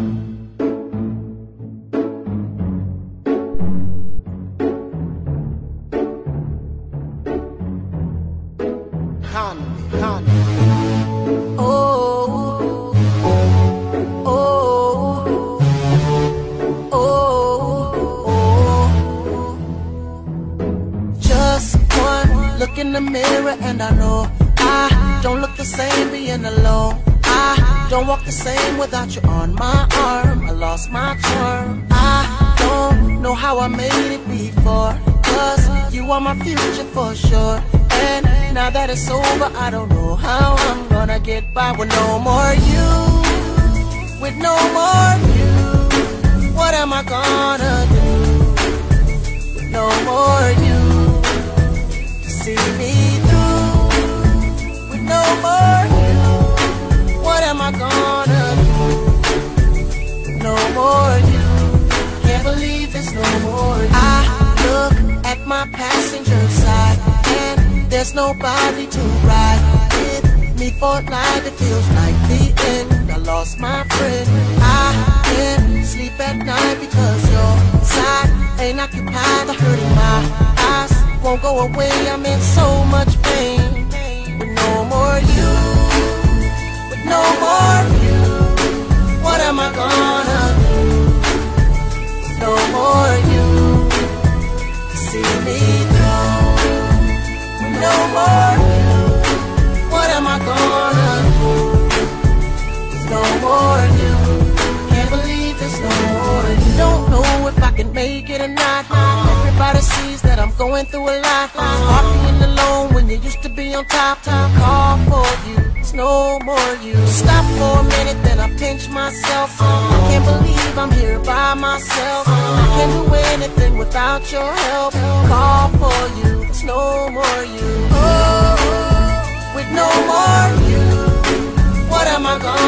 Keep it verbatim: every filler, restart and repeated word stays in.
In the mirror and I know I don't look the same being alone. I don't walk the same without you on my arm. I lost my charm. I don't know how I made it before, cause you are my future for sure. And now that it's over, I don't know how I'm gonna get by with no more you. With no more you, what am I gonna do? With no more you, see me through. With no more you, what am I gonna do? No more you, can't believe there's no more you. I look at my passenger side and there's nobody to ride with me for life. It feels like the end, I lost my friend. I can't sleep at night because your side ain't occupied. The hurt in my eyes won't go away, I'm in so much pain. With no more you, with no more you, what am I gonna do? With no more you, see me through. With no more you, what am I gonna do? With no more you, can't believe there's no more you. Don't know if I can make it or not. Everybody sees that I'm going through a lot. Hard being alone when you used to be on top. Call for you, it's no more you. Stop for a minute, then I pinch myself. I can't believe I'm here by myself. I can't do anything without your help. Call for you, it's no more you. Oh, with no more you, what am I gonna do?